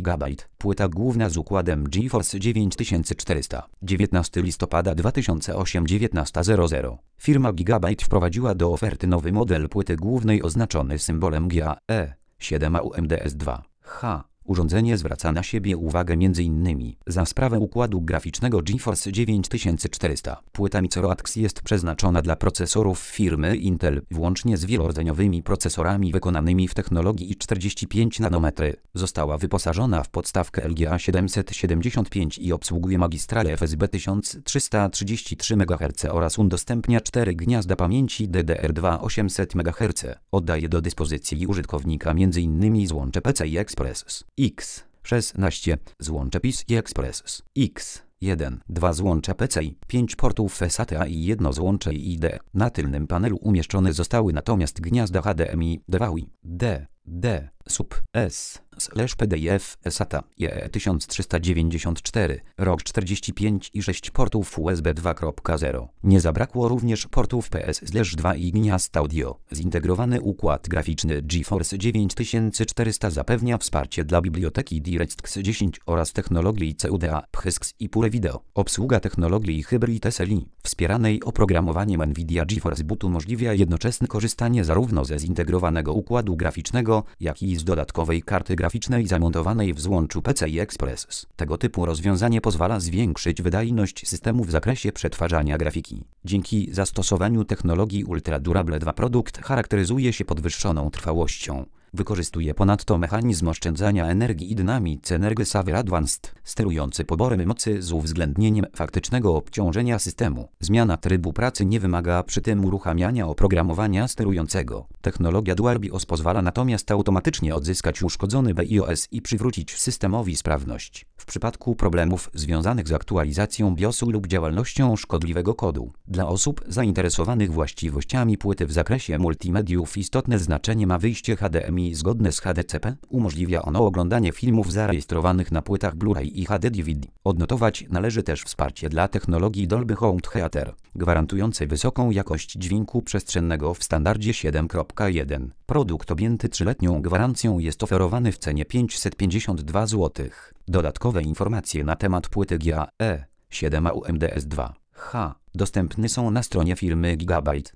GB. Płyta główna z układem GeForce 9400. 19 listopada 2008 19:00. Firma Gigabyte wprowadziła do oferty nowy model płyty głównej oznaczony symbolem GAE 7 AUMDS2H. Urządzenie zwraca na siebie uwagę m.in. za sprawę układu graficznego GeForce 9400. Płyta Micro-ATX jest przeznaczona dla procesorów firmy Intel, włącznie z wielordzeniowymi procesorami wykonanymi w technologii i45 nanometry. Została wyposażona w podstawkę LGA 775 i obsługuje magistralę FSB 1333 MHz oraz udostępnia 4 gniazda pamięci DDR2 800 MHz. Oddaje do dyspozycji użytkownika m.in. złącze PCI Express X16, złącze PCI Express X1, 2 złącza PCI, 5 portów SATA i 1 złącze IDE. Na tylnym panelu umieszczone zostały natomiast gniazda HDMI, DVI, D, SUB, S/PDF, SATA, IE 1394, ROG 45 i 6 portów USB 2.0. Nie zabrakło również portów PS/2 i gniazd audio. Zintegrowany układ graficzny GeForce 9400 zapewnia wsparcie dla biblioteki DirectX 10 oraz technologii CUDA, PHYX i Pure Video. Obsługa technologii Hybrid SLI, wspieranej oprogramowaniem NVIDIA GeForce Boot, umożliwia jednoczesne korzystanie zarówno ze zintegrowanego układu graficznego, jak i z dodatkowej karty graficznej zamontowanej w złączu PCI Express. Tego typu rozwiązanie pozwala zwiększyć wydajność systemu w zakresie przetwarzania grafiki. Dzięki zastosowaniu technologii Ultra Durable 2 produkt charakteryzuje się podwyższoną trwałością. Wykorzystuje ponadto mechanizm oszczędzania energii i Dynamic Energy Saver Advanced, sterujący poborem mocy z uwzględnieniem faktycznego obciążenia systemu. Zmiana trybu pracy nie wymaga przy tym uruchamiania oprogramowania sterującego. Technologia Dual BIOS pozwala natomiast automatycznie odzyskać uszkodzony BIOS i przywrócić systemowi sprawność w przypadku problemów związanych z aktualizacją BIOSu lub działalnością szkodliwego kodu. Dla osób zainteresowanych właściwościami płyty w zakresie multimediów istotne znaczenie ma wyjście HDMI zgodne z HDCP. Umożliwia ono oglądanie filmów zarejestrowanych na płytach Blu-ray i HD DVD. Odnotować należy też wsparcie dla technologii Dolby Home Theater, gwarantującej wysoką jakość dźwięku przestrzennego w standardzie 7.1. Produkt objęty 3-letnią gwarancją jest oferowany w cenie 552 zł. Dodatkowe informacje na temat płyty GAE 7 AUMDS2H dostępne są na stronie firmy Gigabyte.